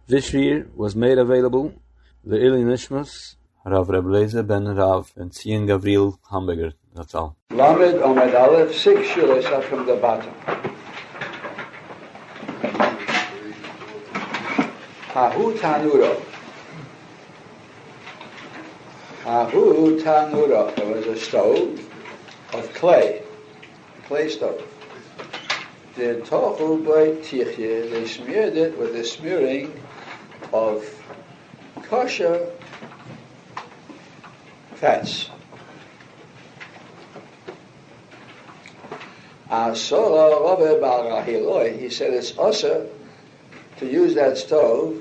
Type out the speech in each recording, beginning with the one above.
This year was made available the Ili Nishmas, Rav Reb Lezer ben Rav and Tzion Gavril Hamburger. That's all. Lamed Omed Aleph, 6 shulas up from the bottom. Hahu Tanuro. Hahu Tanuro. There was a stove of clay stove. The tochu by tichye, they smeared it with the smearing of kosher fats. He said it's also to use that stove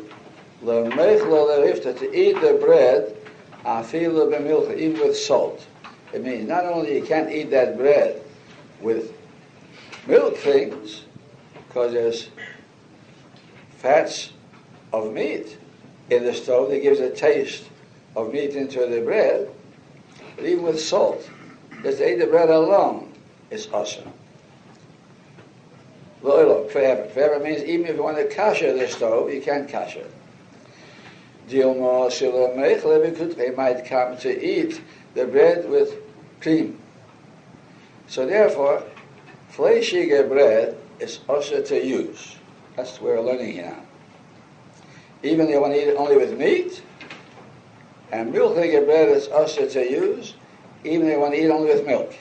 to eat the bread even with salt. It means not only you can't eat that bread with milk things, because there's fats of meat in the stove that gives a taste of meat into the bread, but even with salt, just to eat the bread alone is awesome. Forever. Forever means even if you want to kasher the stove, you can't kasher. They might come to eat the bread with cream. So therefore, fleishige bread is also to use. That's what we're learning here now. Even if you want to eat it only with meat, and milchige bread is also to use, even if you want to eat it only with milk.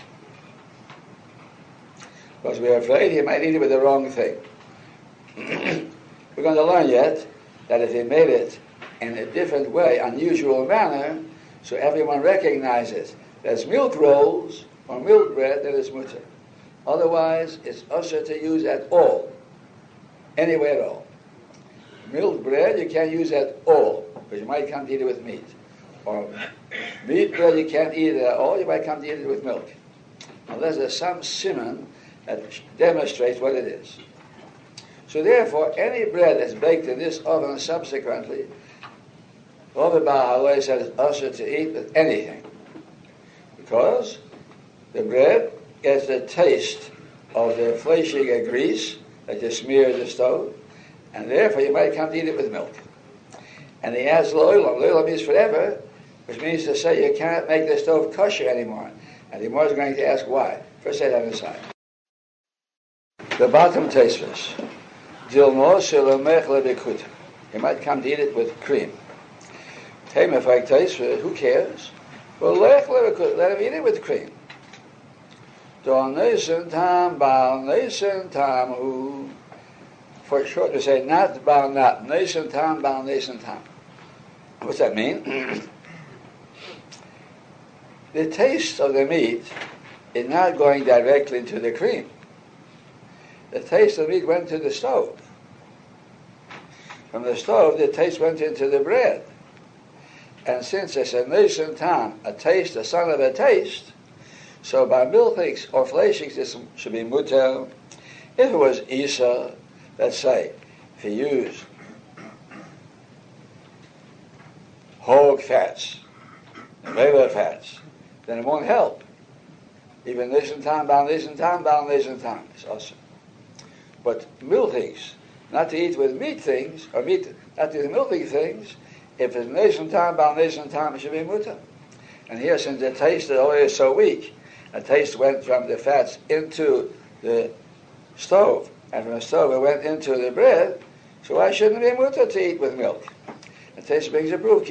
Because we're afraid he might eat it with the wrong thing. We're going to learn yet that if he made it in a different way, unusual manner, so everyone recognizes there's milk rolls or milk bread, that is mutter. Otherwise, it's usher to use at all, anywhere at all. Milk bread you can't use at all, because you might come to eat it with meat. Or meat bread you can't eat it at all, you might come to eat it with milk. Unless there's some simon that demonstrates what it is. So therefore, any bread that's baked in this oven subsequently, Rabbi Bahá'u'lláh said it's usher to eat with anything. Because the bread gets the taste of the fleishige grease that you smear the stove, and therefore you might come to eat it with milk. And he adds lo'ilam. Lo'ilam means forever, which means to say you can't make the stove kosher anymore. And the Gemara is going to ask why. First say that aside. The bottom tasteless. You might come to eat it with cream. Who cares? Well, let him eat it with cream. For short, to say not bal not. Nation tam bal nation tam. What's that mean? The taste of the meat is not going directly into the cream. The taste of the meat went to the stove. From the stove, the taste went into the bread. And since it's a nation tam, a taste, a son of a taste, so by milchiks or fleishiks, this should be muter. If it was isa, let's say, if you use hog fats, regular fats, then it won't help. Even nation tam, bal nation tam, bal nation tam is awesome. But milchiks, not to eat with meat things, or meat, not to eat with milky things, if it's nation tam, bal nation tam, it should be muter. And here, since the taste of the oil is so weak, the taste went from the fats into the stove, and from the stove it went into the bread, so why shouldn't it be mutter to eat with milk? The taste brings a proof,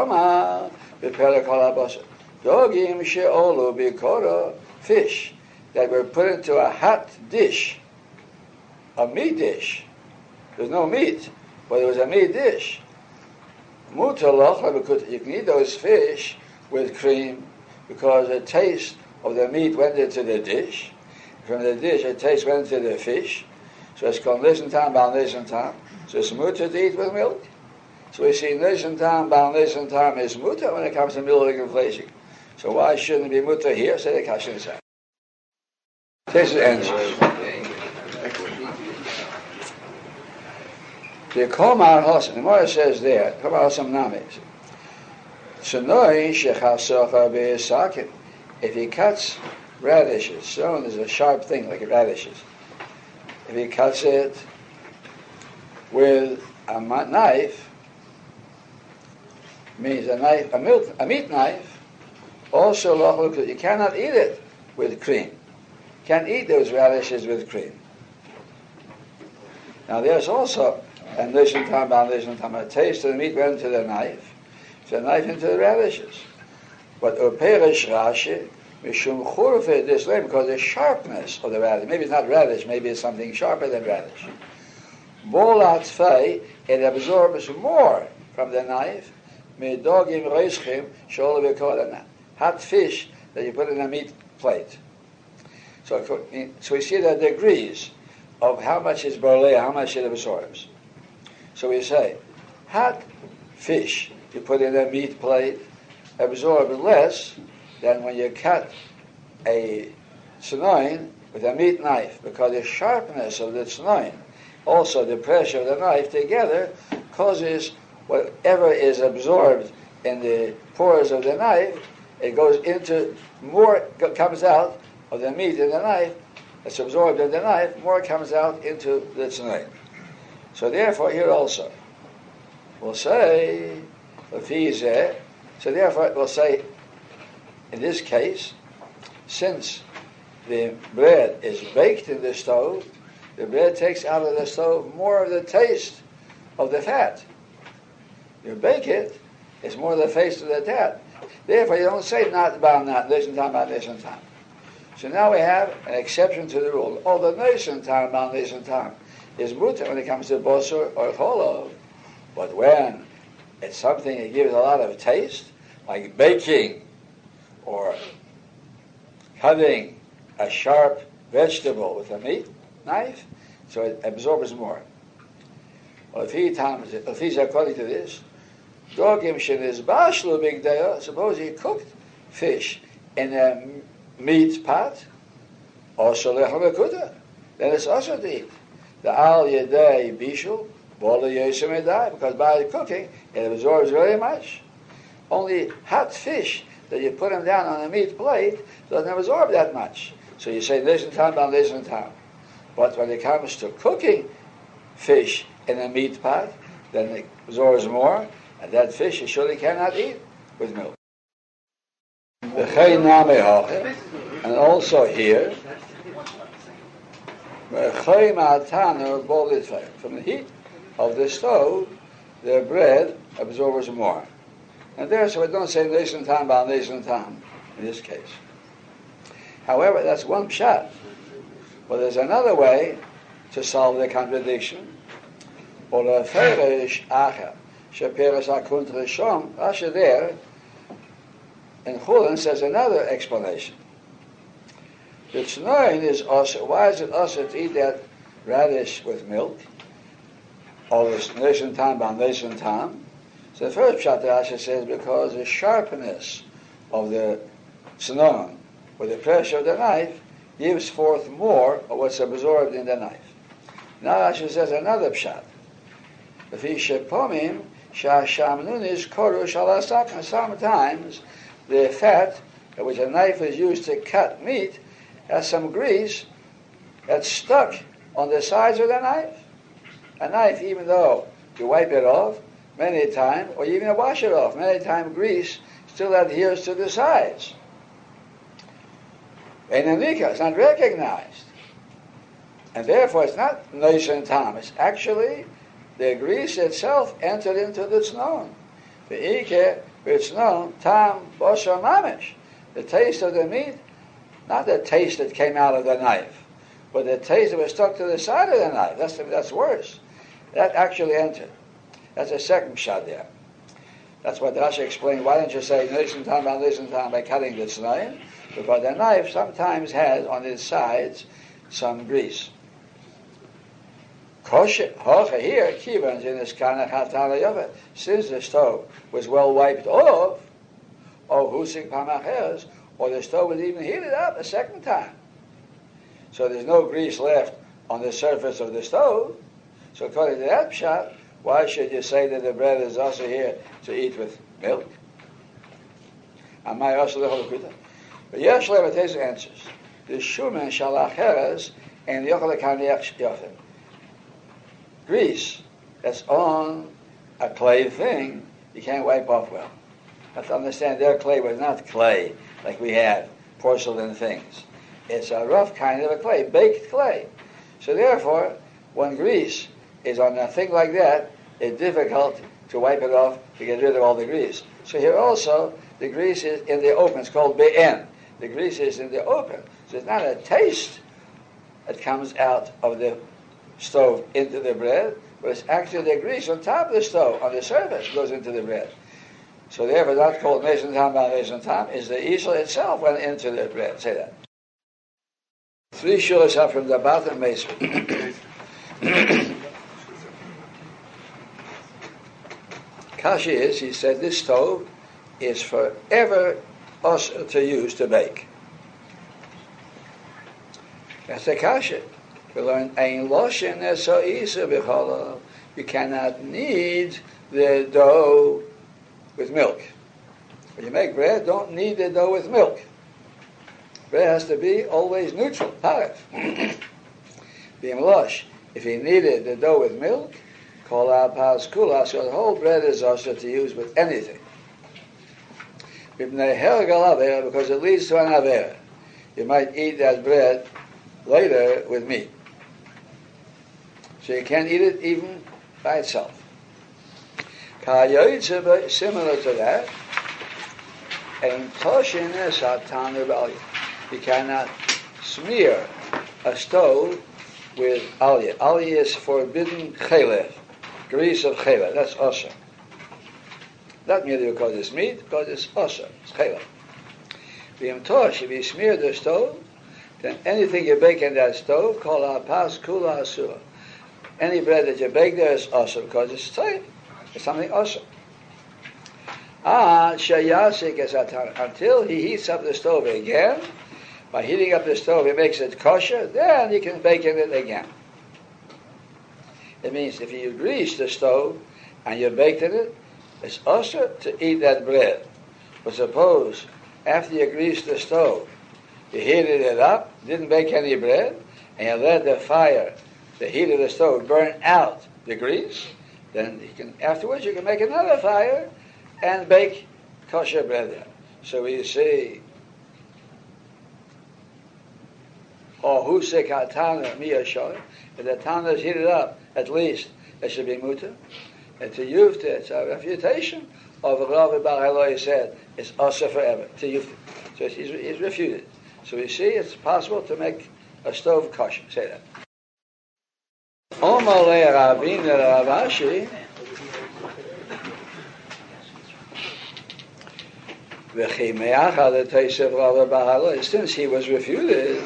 dogim she'olu bikora, fish that were put into a hot dish, a meat dish. There's no meat, but it was a meat dish. Mutalach, you can eat those fish with cream because the taste of the meat went into the dish. From the dish, the taste went into the fish. So it's called nation tam, bal nation tam. So it's mutter to eat with milk. So we see nation tam, bal nation tam is mutter when it comes to milk and fleshing. So why shouldn't it be mutter here? Say the kashin inside. This is answers. The Komar Hosan, the Gemara says there, Komar Hosan Names. Shanoi shechasocha be'esakin. If he cuts radishes, stone is a sharp thing like radishes. If he cuts it with a knife means a meat knife. Also, you cannot eat it with cream. Can't eat those radishes with cream. Now, there's also a taste of the meat went into the knife. So the knife into the radishes. But Uperish Rashi, Mishum Churfe Dislem, because the sharpness of the radish, maybe it's not radish, maybe it's something sharper than radish. Bolat Fei, it absorbs more from the knife, Medogim Reischim, Shola Bekodana. Hot fish that you put in a meat plate. So we see the degrees of how much is borlea, how much it absorbs. So we say, hot fish you put in a meat plate absorbs less than when you cut a tznoin with a meat knife, because the sharpness of the tznoin, also the pressure of the knife together, causes whatever is absorbed in the pores of the knife, it goes into more, comes out of the meat in the knife, it's absorbed in the knife, more comes out into the tznoin. So therefore here also, we'll say, so therefore we'll say, in this case, since the bread is baked in the stove, the bread takes out of the stove more of the taste of the fat. You bake it, it's more of the taste of the fat. Therefore you don't say not about not, nation time about nation time. So now we have an exception to the rule. The nation time about nation time is mutter when it comes to bosor or cholov, but when it's something that gives a lot of taste, like baking or cutting a sharp vegetable with a meat knife, so it absorbs more. Well, if he's according to this, suppose he cooked fish in a meat pot, also then it's also to eat. The al yedei bishul, because by cooking it absorbs very much. Only hot fish that you put them down on a meat plate doesn't absorb that much. So you say listen time. But when it comes to cooking fish in a meat pot, then it absorbs more, and that fish you surely cannot eat with milk. And also here, from the heat of the stove, the bread absorbs more. And there, so we don't say nation time by nation time in this case. However, that's one pshat. But there's another way to solve the contradiction. Rashi there in Chulin says another explanation. The tznoin is also, why is it also to eat that radish with milk? Or this nation time by nation time? So the first pshat Rashi says because the sharpness of the tznoin with the pressure of the knife gives forth more of what's absorbed in the knife. Now Rashi says another pshat. Sometimes the fat which a knife is used to cut meat has some grease that's stuck on the sides of the knife. A knife, even though you wipe it off many times, or even wash it off many times, grease still adheres to the sides. It's not recognized. And therefore it's not nation time. It's actually the grease itself entered into the tznon. The ike, tznon, tam, bosher mamish. The taste of the meat, not the taste that came out of the knife, but the taste that was stuck to the side of the knife. That's worse. That actually entered. That's a second shot there. That's what Rashi explained. Why don't you say nation time by cutting the tznon? Because the knife sometimes has on its sides some grease. Here, kivans in this kind of hatala, since the stove was well wiped off, or husik pamacheres, or the stove was even heated up a second time. So there's no grease left on the surface of the stove. So according to that pshat, why should you say that the bread is also here to eat with milk? But Yesh Levates answers. The Shumen Shalacheres and Yochel Kaniach Yofim. Grease that's on a clay thing, you can't wipe off well. You have to understand their clay was not clay like we have, porcelain things. It's a rough kind of a clay, baked clay. So therefore, when grease is on a thing like that, it's difficult to wipe it off to get rid of all the grease. So here also, the grease is in the open. It's called be'en. The grease is in the open. So it's not a taste that comes out of the stove into the bread, but it's actually the grease on top of the stove, on the surface, goes into the bread. So therefore, that's called Mason Tam by Mason Tam, is the easel itself went into the bread. Say that. 3 shulas are from the bottom Mason. Kashi is, he said, this stove is forever us to use to bake. That's a kasha. We learn, you cannot knead the dough with milk. When you make bread, don't knead the dough with milk. Bread has to be always neutral, paref. If you kneaded the dough with milk, call out pas kula, so the whole bread is also to use with anything. Because it leads to an avera. You might eat that bread later with meat. So you can't eat it even by itself. Similar to that, you cannot smear a stove with aliyah. Aliyah is forbidden chelev, grease of chelev. That's osher. Not merely because it's meat, because it's osher, it's chelev. If you smear the stove, then anything you bake in that stove, call our pas kula asura. Any bread that you bake there is osher because it's tzayif. It's something osher. Until he heats up the stove again. By heating up the stove, he makes it kosher, then you can bake in it again. It means if you grease the stove and you baked in it, it's osher to eat that bread. But suppose after you greased the stove, you heated it up, didn't bake any bread, and you let the fire, the heat of the stove, burn out the grease, then afterwards you can make another fire and bake kosher bread there. So we see, or husik hatana miyashor, if the tana is heated up, at least it should be mutter. And to yufta, it's a refutation of what Rav Bar Eloi said, it's also forever, to yufta. So he's refuted. So we see it's possible to make a stove kosher. Say that. Omar le Rabin Rav Ashi, since he was refuted,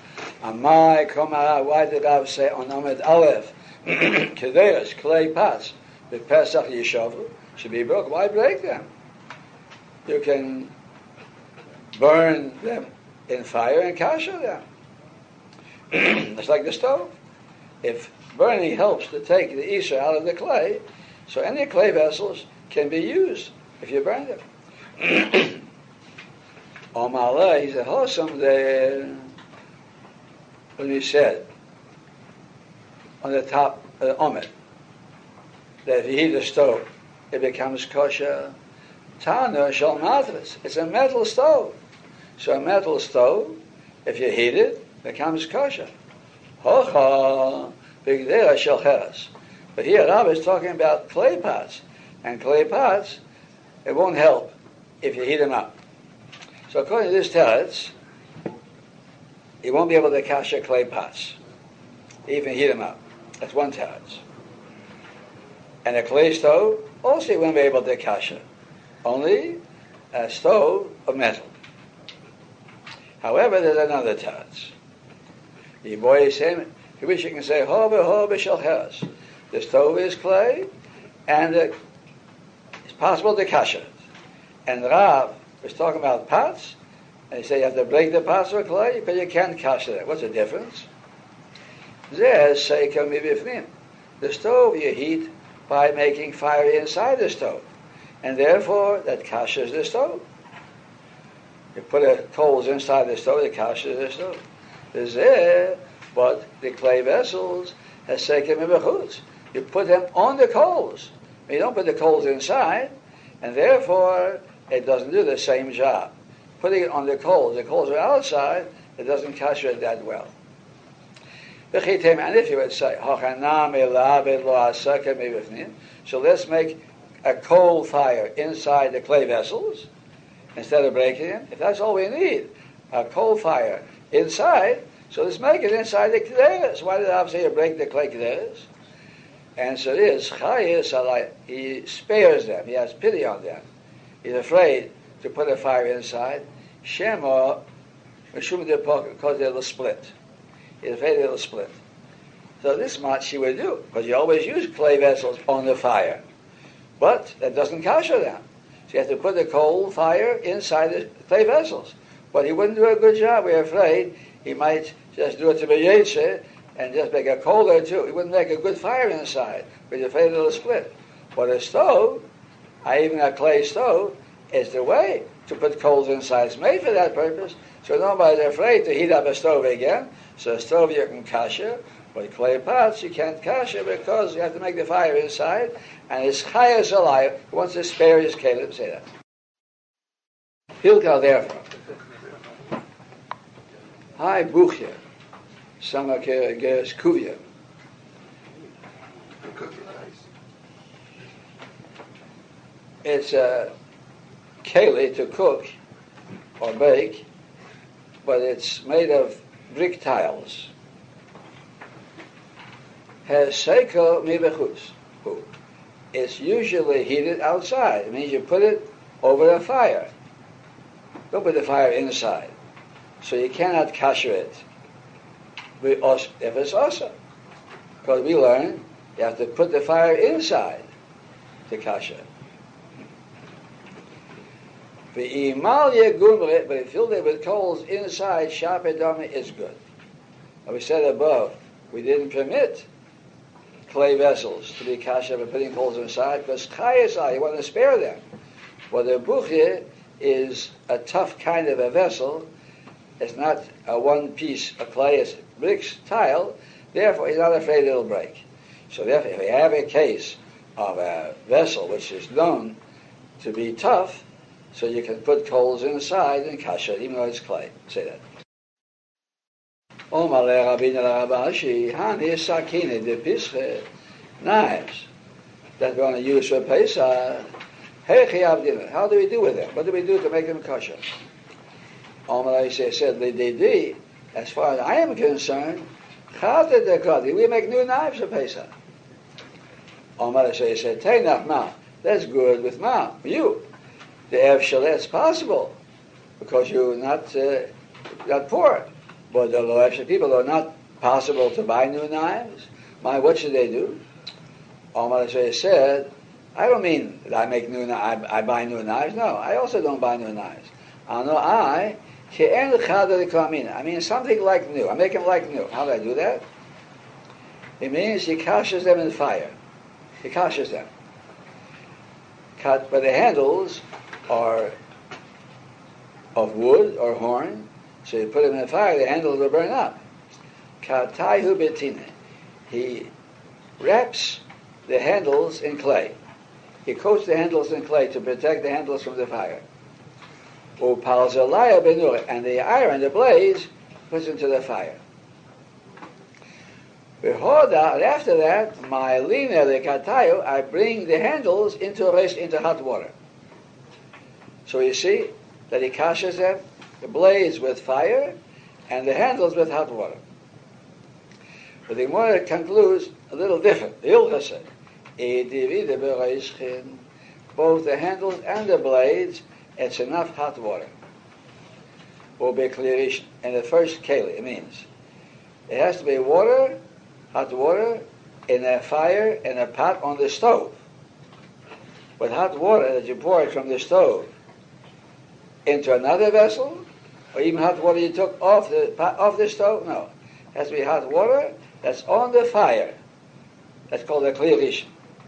why did Rav say on Amid Aleph, Kedeus, clay pots, the Pesach Yeshavu, should be broken? Why break them? You can burn them in fire and kasher them. It's like the stove. If burning helps to take the Isha out of the clay, so any clay vessels can be used if you burn them. Omala, he said, Hosam there. When he said on the top of the omet that if you heat the stove, it becomes kosher. Tana shal matras. It's a metal stove. So a metal stove, if you heat it, becomes kosher. Hocha bigdera shel cheres. But here Rav is talking about clay pots, and clay pots, it won't help if you heat them up. So according to this teretz, you won't be able to kasher clay pots, even heat them up. That's one teretz. And a clay stove, also you won't be able to kasher. Only a stove of metal. However, there's another teretz. The boy is saying, you wish you can say, hobe shel cheres. The stove is clay, and it's possible to kasher it. And Rav was talking about pots, and he said you have to break the pots of clay because you can't kasher it. What's the difference? The stove you heat by making fire inside the stove, and therefore that kashers the stove. You put the coals inside the stove, it kashers the stove. But the clay vessels has sekem ibachutz. You put them on the coals. You don't put the coals inside, and therefore it doesn't do the same job. Putting it on the coals are outside, it doesn't kasher it that well. And if you would say, so let's make a coal fire inside the clay vessels instead of breaking them. If that's all we need, a coal fire inside, so let's make it inside the kederes. Why did I say you break the clay kederes? Answer is, he spares them, he has pity on them. He's afraid to put a fire inside. Shema, because it'll split. He's afraid it'll split. So this much he would do, because you always use clay vessels on the fire. But that doesn't kasher them. So you have to put the coal fire inside the clay vessels. But he wouldn't do a good job. We're afraid he might just do it to be yetzer and just make a coal or two. He wouldn't make a good fire inside. We're afraid it'll split. But a stove, even a clay stove, is the way to put coals inside. It's made for that purpose. So nobody's afraid to heat up a stove again. So a stove you can kasher, but clay pots you can't kasher because you have to make the fire inside. And it's chayas alive. He wants to spare his kelim. Say that. Hilka therefore. Hi buchya. Samake geres kuvya. It's a keli to cook or bake, but it's made of brick tiles. Has seiko mibechus. It's usually heated outside. It means you put it over a fire. Don't put the fire inside. So you cannot kasher it. If it's awesome. Because we learn you have to put the fire inside to kasher. But if you fill it with coals inside, shapedami is good. And we said above, we didn't permit clay vessels to be kasher by putting coals inside because chayasai, you want to spare them. Well, the buchye is a tough kind of a vessel. It's not a one piece of clay, it's bricks, tile. Therefore, he's not afraid it'll break. So therefore, if we have a case of a vessel which is known to be tough, so you can put coals inside and kasher, even though it's clay. Say that. Knives that we're going to use for Pesach. How do we do with them? What do we do to make them kosher? Said, as far as I am concerned, we make new knives for Pesach. Said, that's good with ma. You. The Ev Shalet, it's possible, because you're not poor. But the Lo Ev people are not possible to buy new knives. What should they do? Omar said, I don't mean that I make new knives, I buy new knives. No, I also don't buy new knives. I mean something like new. I make them like new. How do I do that? It means he kashes them in fire. He kashes them. But the handles are of wood or horn, so you put them in the fire, the handles will burn up. Kataihu betine. He wraps the handles in clay. He coats the handles in clay to protect the handles from the fire. Upalzalaya benur, and the iron, the blaze, puts into the fire. And after that, my lina the katayu, I bring the handles into hot water. So you see that he kashes them, the blaze with fire, and the handles with hot water. But the Gemara concludes a little different. The Ilcha said, both the handles and the blades, it's enough hot water. Will be clear in the first keli. It means it has to be water, hot water, in a fire, in a pot on the stove. With hot water that you pour it from the stove into another vessel, or even hot water you took off the stove. No, it has to be hot water that's on the fire. That's called a kli rishon.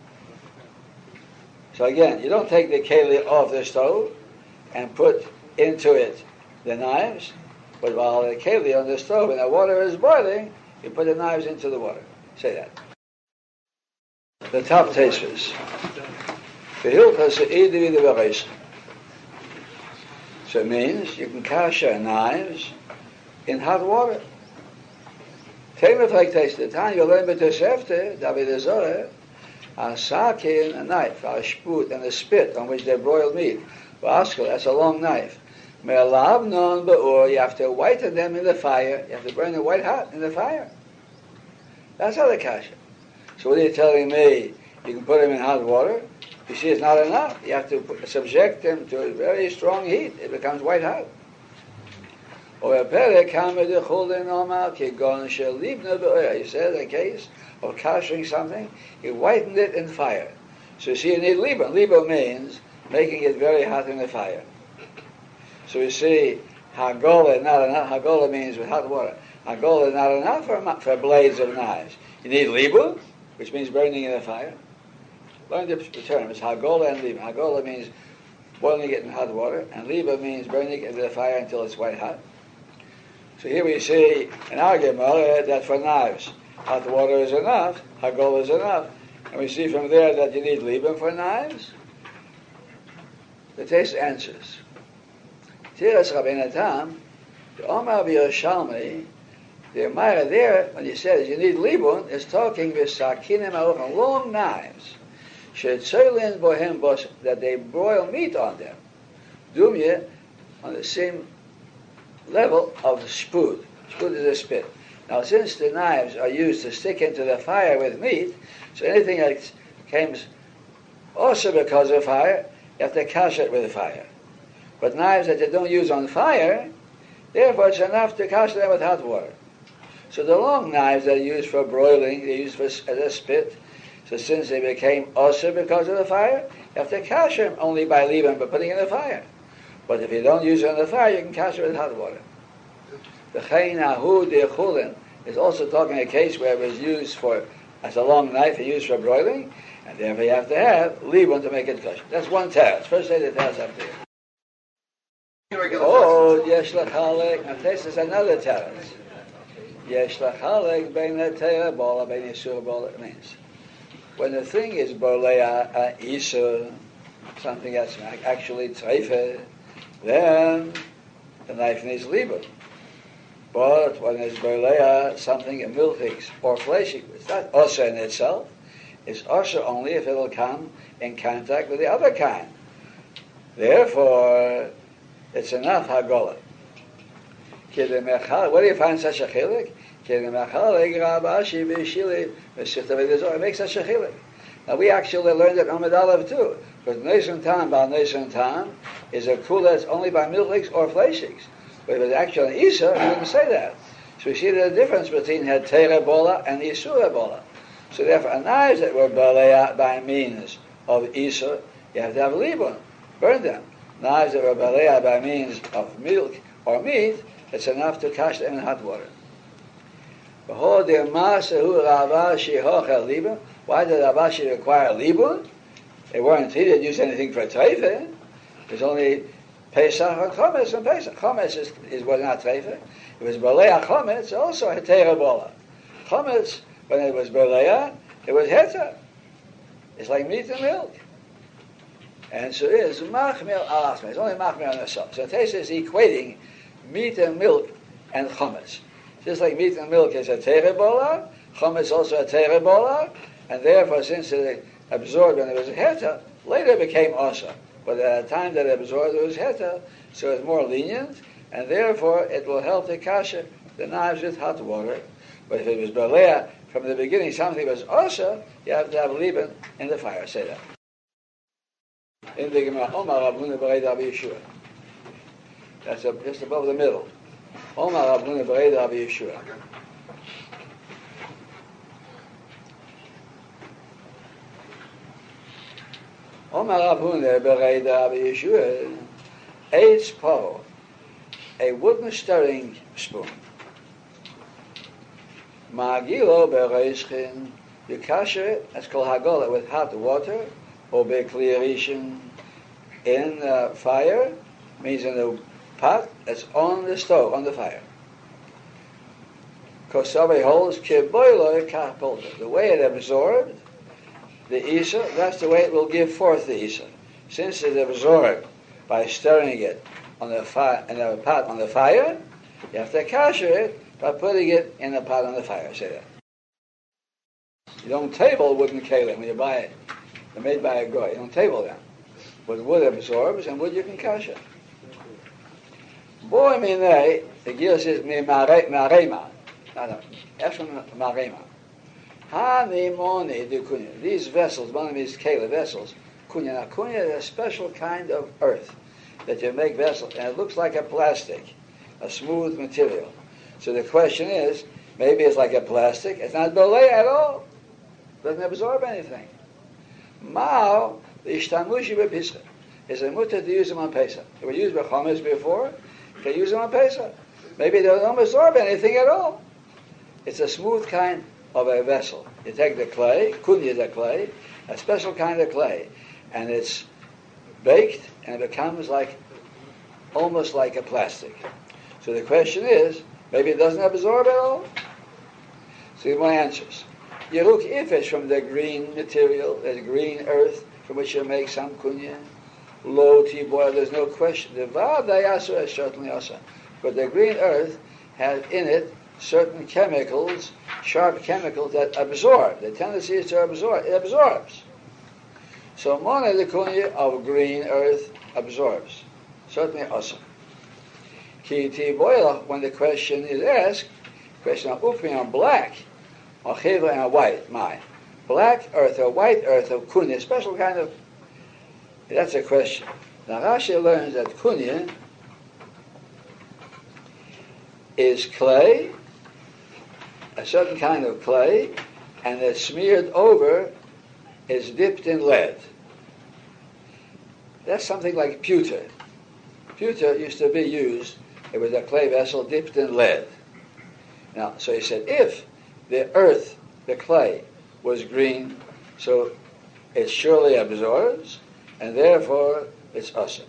So again, you don't take the keli off the stove and put into it the knives, but while the keli on the stove and the water is boiling, you put the knives into the water. Say that. the top Tosfos. The Hilchos Eidui Devareis. So it means you can kasher knives in hot water. Take like taste the time you learn B'Tosefta, David Azorah, a sakin, a knife, a sput, and a spit on which they broiled meat. Vaskel, that's a long knife. Me'alav non ba'ur, you have to whiten them in the fire. You have to burn them white hot in the fire. That's how they kasher. So what are you telling me? You can put them in hot water? You see, it's not enough. You have to subject them to a very strong heat. It becomes white hot. You said a case of kashering something, you whitened it in fire. So you see, you need libo. Libo means making it very hot in the fire. So you see, hagola not enough. Hagola means with hot water. Hagola not enough for blades of knives. You need libo, which means burning in the fire. Learn the term. It's hagola and libo. Hagola means boiling it in hot water, and libo means burning it in the fire until it's white hot. So here we see in our Gemara that for knives, hot water is enough, hagola is enough. And we see from there that you need libo for knives. The Tais answers. Tiras Rabbeinu Tam, the Omar B'Yerushalmi, the Gemara there, when he says you need libun, is talking with sakinim arufim, long knives, she'tzoylin bohem bos, that they broil meat on them. Dumye, on the same level of spud. Spud is a spit. Now, since the knives are used to stick into the fire with meat, so anything that comes also because of fire, you have to kash it with fire. But knives that you don't use on fire, therefore it's enough to kash them with hot water. So the long knives that are used for broiling, they're used as a spit. So since they became also because of the fire, you have to kash them only by leaving, by putting in the fire. But if you don't use it on the fire, you can kash it with hot water. The Chayin Ahu de Chulin is also talking a case where it was used for, as a long knife, and used for broiling, and therefore you have to have libun to make it kosher. That's one teretz. First say the teretz up there. Oh, yesh lachalek. Now this is another teretz. Yesh lachalek bein hetera bola bein yisur bola. It means when the thing is bolea isur, something that's actually treife, then the knife needs libun. But when it's bolea, something milchiks or fleshik, it's not osher in itself. It's osher only if it'll come in contact with the other kind. Therefore, it's enough hagola. Where do you find such a chilik? It makes such a chilik. Now we actually learned it on Amud too. Because Nesun Tam, Bal Nesun Tam, is a kula that's only by milchiks or fleshiks. But if it's actually Isa, he didn't say that. So we see the difference between Hetera Bola and Isura Bola. So therefore, knives that were balea by means of Isa, you have to have libun, burn them. Knives that were balea by means of milk or meat, it's enough to kash them in hot water. Why did Ravashi require libun? He didn't use anything for treife. There's only Pesach and Chometz and Pesach. Chometz was not treife. It was balea Chometz, also hetera bola. Chometz, when it was balea, it was heta. It's like meat and milk. And so it is machmir al. It's only machmir on the salt. So Tesa is equating meat and milk and Chometz. Just like meat and milk is a terebola, Chometz also a terebola, and therefore since it absorbed when it was a heta, later it became osa. But at the time that it absorbed it was heta, so it's more lenient, and therefore it will help to kasher the knives with hot water. But if it was balea from the beginning, something was osa, you have to have libun in the fire. Say that. In the Gemara, Omar Rabbeinu B'Rei Rabbi Yeshua. That's just above the middle. Omar Rabbeinu B'Rei Rabbi Yeshua. Omar Rabbeinu B'Rei Rabbi Yeshua. Eitz paro, a wooden stirring spoon. Ma'agilo B'Reishchin. You kasher it, that's called hagola, with hot water, or bekliyarishin in fire, means in the pot that's on the stove, on the fire. Kosabe holds kiboilo kapolta. The way it absorbed the Isa, that's the way it will give forth the Isa. Since it's absorbed by stirring it on the fire, in a pot on the fire, you have to kasher it by putting it in a pot on the fire. Say that. You don't table wooden kalim when you buy it. They're made by a goy. You don't table them. But wood absorbs, and wood you can kasher. Boy, minei, the Gil says, mi marema. That's from marema. Ha nimoni de kunya. These vessels, one of these kela vessels, kunya. Now, kunya is a special kind of earth that you make vessels, and it looks like a plastic, a smooth material. So the question is, maybe it's like a plastic. It's not belay at all. Doesn't absorb anything. Mao, the ishtamushi b'pischa, is a mutter to use them on Pesach. They were used by Chometz before. You can use them on Pesach. Maybe they don't absorb anything at all. It's a smooth kind of a vessel. You take the clay, kunya the clay, a special kind of clay, and it's baked, and it becomes almost like a plastic. So the question is, maybe it doesn't absorb at all? See my answers. You look if it's from the green material, the green earth from which you make some kunya, low T-boil, there's no question. The vadayasa is certainly also. But the green earth has in it certain chemicals, sharp chemicals that absorb. The tendency is to absorb. It absorbs. So mona the kunya of green earth absorbs. Certainly also. Ki T-boil, when the question is asked, question of upmi on black, or cheva and white, black earth or white earth of kunya, special kind of. That's a question. Now Rashi learns that kunya is clay, a certain kind of clay, and it's smeared over, is dipped in lead. That's something like pewter. Pewter used to be used, it was a clay vessel dipped in lead. Now, so he said, if the earth, the clay, was green, so it surely absorbs, and therefore it's awesome.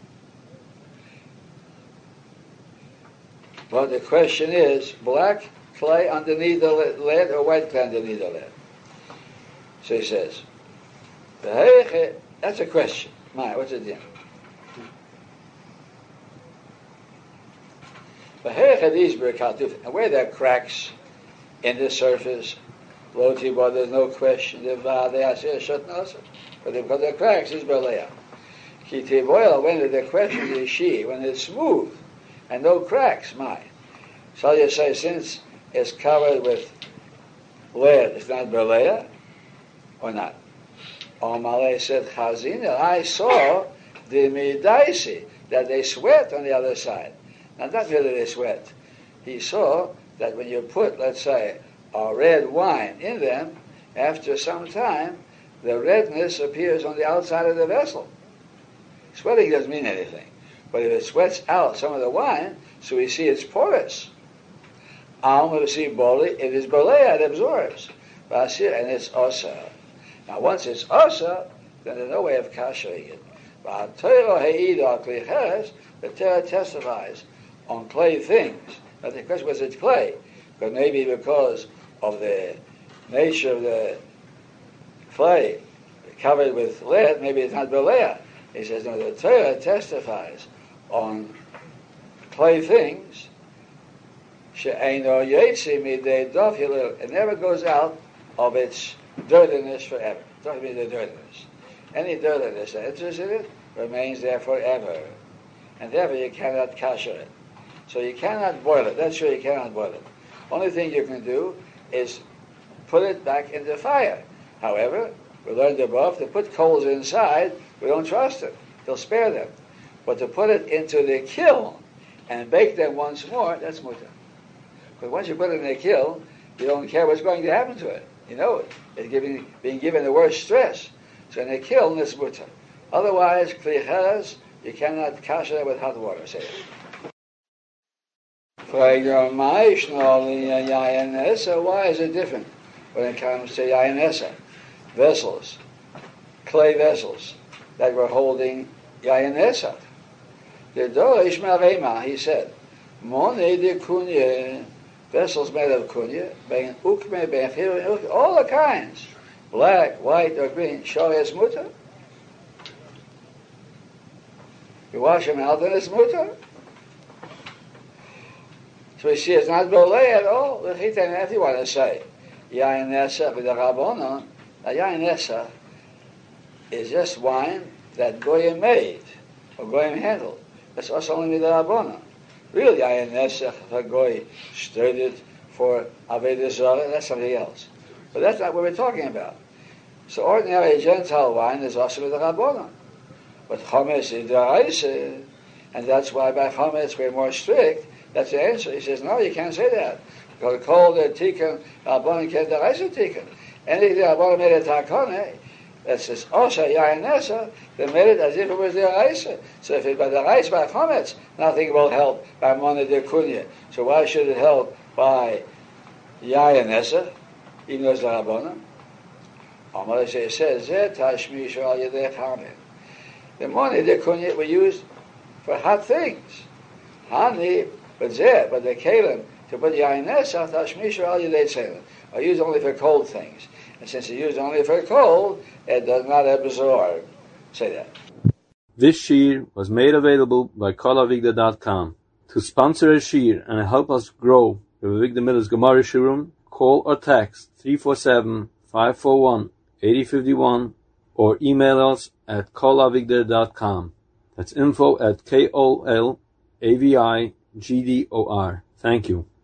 But the question is, black clay underneath the lead or white clay underneath the lead? So he says, that's a question. What's it then? And where there are cracks in the surface, but there's no question. But because there are cracks, it's belaya. When the question is she, when it's smooth and no cracks, so you say, since it's covered with lead, it's not belaya or not? Malay said, Chazina, I saw the midaisi, that they sweat on the other side. Now, not really they sweat. He saw that when you put, let's say, a red wine in them, after some time, the redness appears on the outside of the vessel. Sweating doesn't mean anything. But if it sweats out some of the wine, so we see it's porous. It is bolea, it absorbs. And it's osa. Now, once it's osa, then there's no way of kashering it. The Torah testifies on clay things. But the question was, it's clay? But maybe because of the nature of the clay covered with lead, maybe it's not belea. He says, no, the Torah testifies on clay things. It never goes out of its dirtiness forever. Don't mean the dirtiness. Any dirtiness that enters in it remains there forever. And therefore you cannot kasher it. So you cannot boil it. That's sure you cannot boil it. Only thing you can do is put it back in the fire. However, we learned above, to put coals inside, we don't trust it. They'll spare them. But to put it into the kiln and bake them once more, that's mutter. Because once you put it in the kiln, you don't care what's going to happen to it. You know it. It's being given the worst stress. So in the kiln, it's mutter. Otherwise, klicheres, you cannot kasher it with hot water. Say it. So why is it different when it comes to yayin vessels, clay vessels that were holding yayin esah? The dorish marema, he said, mone de kunya, vessels made of kunya, ben ukme, ben all the kinds, black, white, or green, show is mutter. You wash them out, then it's mutter. So we see it's not boleh at all. If you want to say, Yain Nesach with the Rabbanon, Yain Nesach is just wine that Goyim made, or Goyim handled. That's also only with the Rabbanon. Really, Yain Nesach, if a Goy stirred it for Avodah Zarah, that's something else. But that's not what we're talking about. So ordinary Gentile wine is also with the Rabbanon. But Chometz is D'Oraisa, and that's why by Chometz we're more strict. That's the answer. He says, no, you can't say that. Because called the Tikkun, Rabbanon can't D'Oraisa Tikkun. Anything the Rabbanon made a Takone, that says, Osha Yain Nesach, they made it as if it was D'Oraisa. So if it's by D'Oraisa, by Chometz, nothing will help by Mona de Kunya. So why should it help by Yain Nesach, even though it's the Rabbanon? It says, the money they couldn't were used for hot things. Honey, but the kalim to put yain nesach tashmisha al yedei tzelem are used only for cold things. And since it's used only for cold, it does not absorb. Say that. This shir was made available by kolavigda.com. To sponsor a shir and help us grow the Avigdor Miller's Gemara Shiurim, call or text 347-541-8051 or email us at kolavigda.com. That's info@kolavigdor. Thank you.